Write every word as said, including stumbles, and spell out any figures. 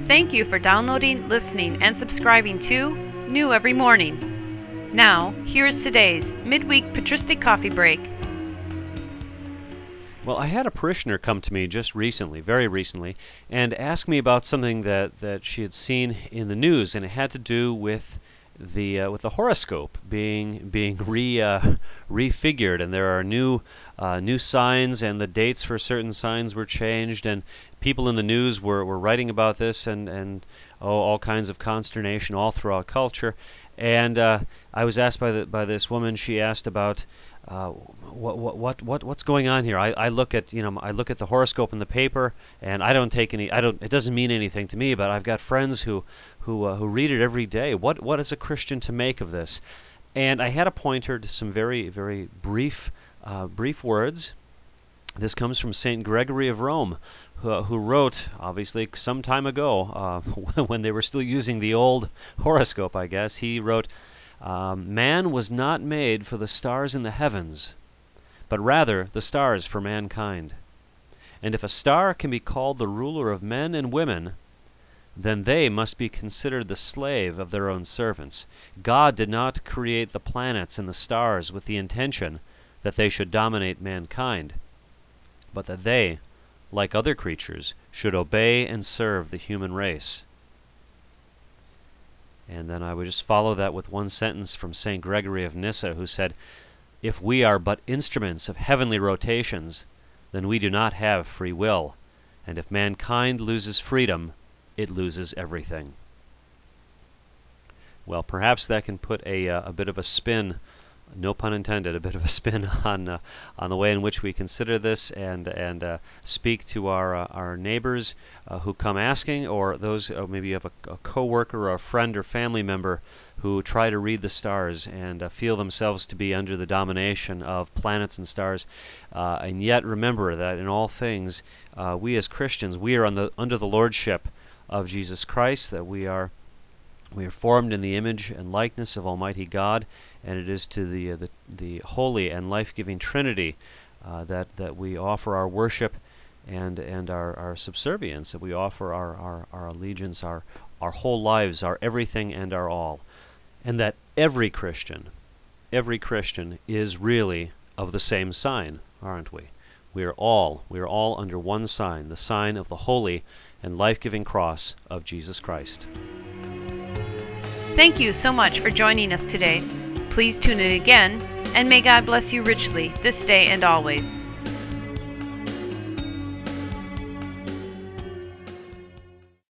Thank you for downloading, listening, and subscribing to New Every Morning. Now, here is today's midweek patristic coffee break. Well, I had a parishioner come to me just recently, very recently, and ask me about something that, that she had seen in the news, and it had to do with the uh, with the horoscope being being re uh, refigured, and there are new uh, new signs, and the dates for certain signs were changed, and people in the news were, were writing about this, and and oh, all kinds of consternation all throughout culture. And uh, I was asked by the by this woman. She asked about uh, what what what what what's going on here. I, I look at you know I look at the horoscope in the paper, and I don't take any. I don't. It doesn't mean anything to me. But I've got friends who who uh, who read it every day. What what is a Christian to make of this? And I had to point her to some very very brief uh, brief words. This comes from Saint Gregory of Rome, who, who wrote, obviously, some time ago, uh, when they were still using the old horoscope, I guess. He wrote, um, "Man was not made for the stars in the heavens, but rather the stars for mankind. And if a star can be called the ruler of men and women, then they must be considered the slave of their own servants. God did not create the planets and the stars with the intention that they should dominate mankind, but that they, like other creatures, should obey and serve the human race." And then I would just follow that with one sentence from Saint Gregory of Nyssa, who said, "If we are but instruments of heavenly rotations, then we do not have free will, and if mankind loses freedom, it loses everything." Well, perhaps that can put a, uh, a bit of a spin, no pun intended, a bit of a spin on uh, on the way in which we consider this, and and uh, speak to our uh, our neighbors uh, who come asking, or those uh, maybe you have a, a coworker or a friend or family member who try to read the stars and uh, feel themselves to be under the domination of planets and stars, uh, and yet remember that in all things uh, we as Christians, we are on the under the lordship of Jesus Christ, that we are we are formed in the image and likeness of Almighty God, and it is to the uh, the, the holy and life-giving Trinity uh, that that we offer our worship and and our, our subservience, that we offer our, our, our allegiance, our our whole lives, our everything and our all, and that every Christian, every Christian is really of the same sign, aren't we? We are all we are all under one sign, the sign of the holy and life-giving cross of Jesus Christ. Thank you so much for joining us today. Please tune in again, and may God bless you richly this day and always.